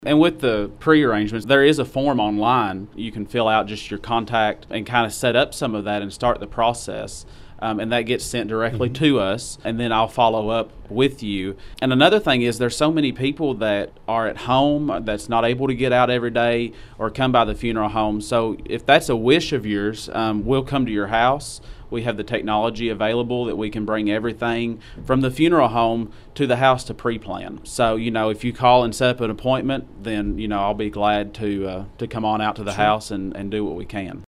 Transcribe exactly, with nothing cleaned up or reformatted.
And with the pre-arrangements, there is a form online. You can fill out just your contact and kind of set up some of that and start the process. Um, and that gets sent directly mm-hmm. to us, and then I'll follow up with you. And another thing is there's so many people that are at home that's not able to get out every day or come by the funeral home. So if that's a wish of yours, um, we'll come to your house. We have the technology available that we can bring everything from the funeral home to the house to pre-plan. So, you know, if you call and set up an appointment, then, you know, I'll be glad to uh, to come on out to the sure. house and, and do what we can.